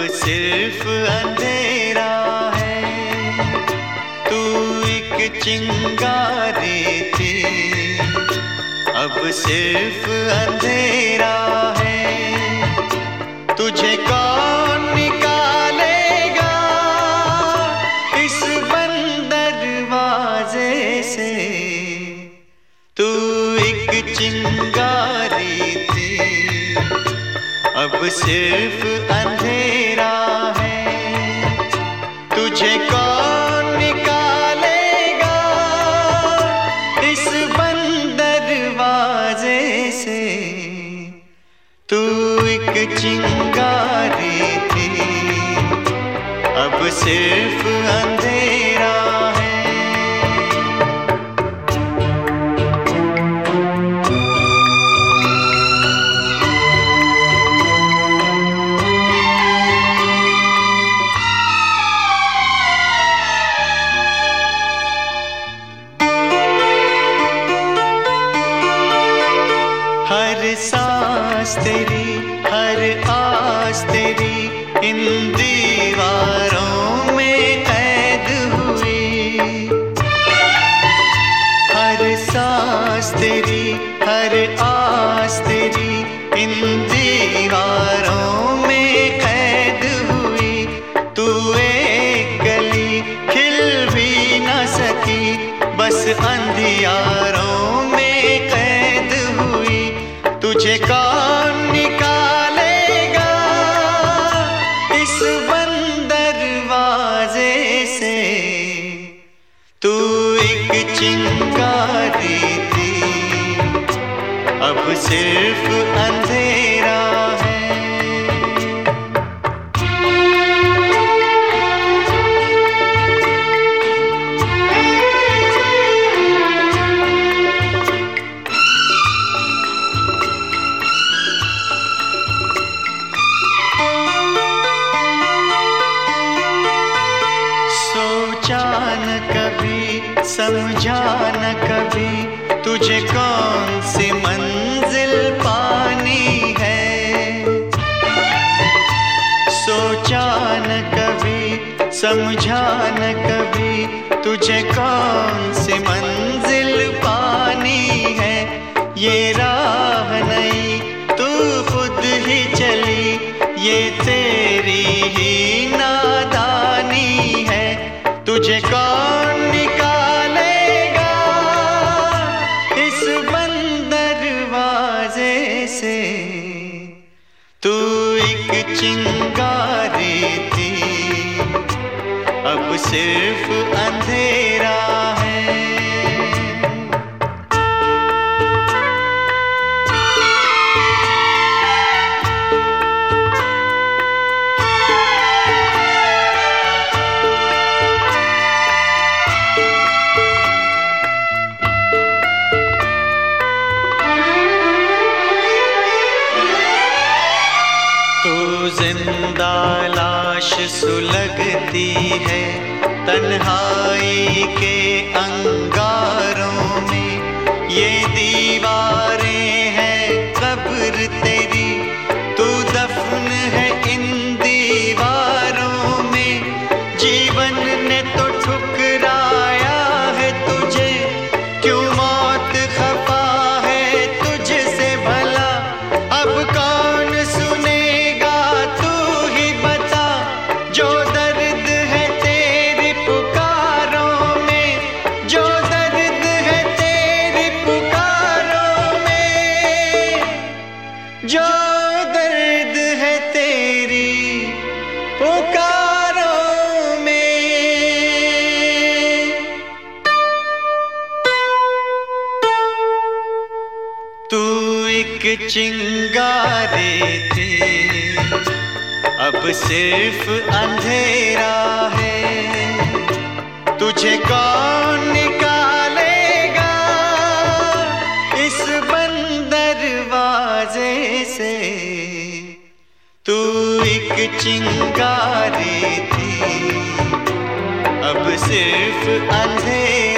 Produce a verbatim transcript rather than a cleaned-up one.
सिर्फ अंधेरा है। तू एक चिंगारी थी, अब सिर्फ अंधेरा है। तुझे कौन निकालेगा इस बंद दरवाजे से। तू एक चिंगारी थी, अब सिर्फ अंधेरा है। तुझे कौन निकालेगा इस बंद दरवाजे से। तू एक चिंगारी थी, अब सिर्फ अंधेरा है। हर सांस तेरी, हर आस तेरी इन दीवारों में कैद हुई। हर सांस तेरी, हर आस तेरी इन दीवारों में कैद हुई। तू एक गली खिल भी न सकी, बस अंधियारों में कैद हुई। तुझे कौन निकालेगा इस बंद दरवाजे से। तू एक चिंगारी थी, अब सिर्फ अंधेरा है। सोचा न कभी, समझा न कभी, तुझे कौन सी मंजिल पानी है। सोचा न कभी, समझा न कभी, तुझे कौन सी मंजिल पानी है। ये राह नहीं तू खुद ही चली, ये तेरी ही नादानी है। तुझे कौन निकालेगा इस बंद दरवाजे से। तू एक चिंगारी थी, अब सिर्फ अंधेरा है। जिंदा लाश सुलगती है तन्हाई के अंगारों में। ये दीवारें हैं कब्र तेरी, तू दफन है इन दीवारों में। जीवन ने तो ठुकराया है तुझे, क्यों मौत खफा है तुझसे भला। अब कौन सुने जो दर्द है तेरी पुकारों में। तू एक चिंगारी थी, अब सिर्फ अंधेरा है। तुझे कौन निकालेगा इस बंद दरवाजे से। तू एक चिंगारी थी, अब सिर्फ अंधेरा